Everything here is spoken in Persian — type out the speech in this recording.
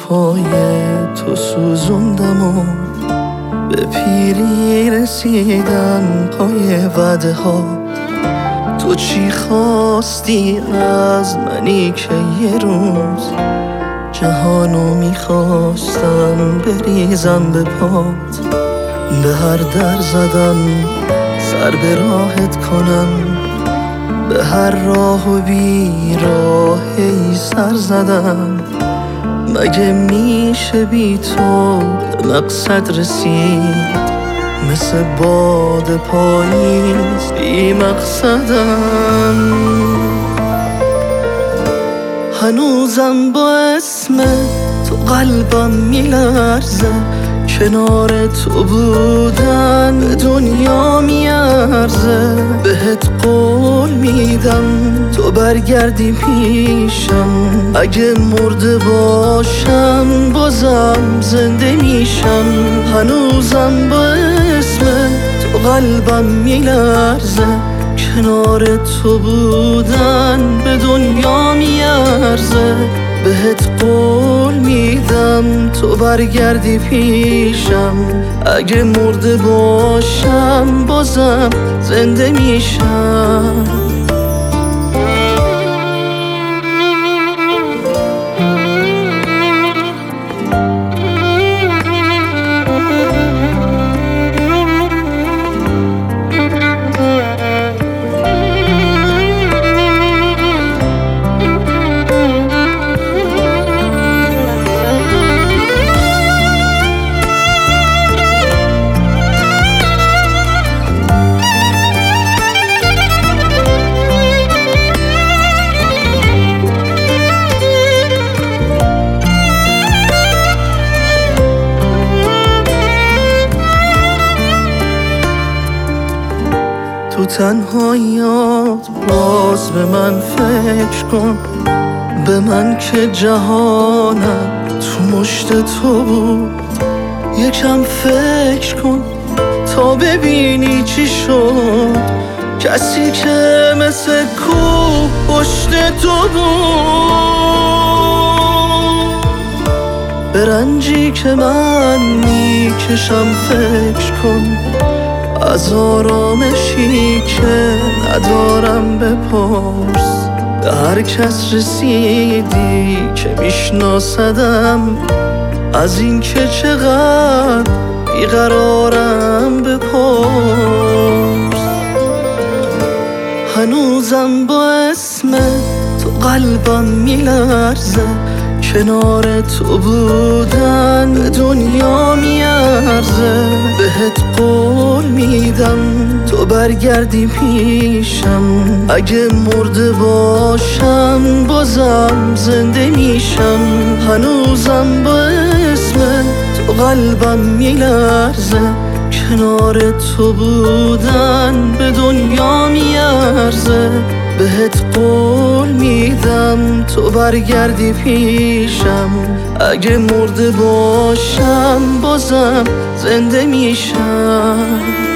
پای تو سوزوندم و به پیری رسیدن پای وعده ها. تو چی خواستی از منی که یه روز جهانو میخواستم بریزم به پات، به هر در زدم سر به راحت کنم، به هر راه و بیراهی سر زدم. مگه میشه بی تو به مقصد رسید؟ مثل باد پاییز بی مقصدم. هنوزم با اسم تو قلبم میلرزه، کنار تو بودن به دنیا میارزه. بهت قول میدم تو برگردی پیشم، اگه مرده باشم بازم زنده میشم. هنوزم با اسم تو قلبم میلرزه، کنار تو بودن به دنیا میارزه. بهت قول میدم تو برگردی پیشم، اگه مرده باشم بازم زنده میشم. تو تنهاییات باز به من فکر کن، به من که جهانم تو مشت تو بود. یکم فکر کن تا ببینی چی شد، کسی که مثل کوه پشت تو بود. به رنجی که من میکشم فکر کن، از آرامشی که ندارم بپرس. به هر کس رسیدی که میشناسدم، از این که چقدر بیقرارم بپرس. هنوزم با اسم تو قلبم میلرزه، کنار تو بودن به دنیا میارزه. بهت قول میدم تو برگردی پیشم، اگه مرده باشم بازم زنده میشم. هنوزم با اسم تو قلبم میلرزه، کنار تو بودن به دنیا میارزه. بهت قول میدم تو برگردی پیشم، اگه مرده باشم بازم زنده میشم.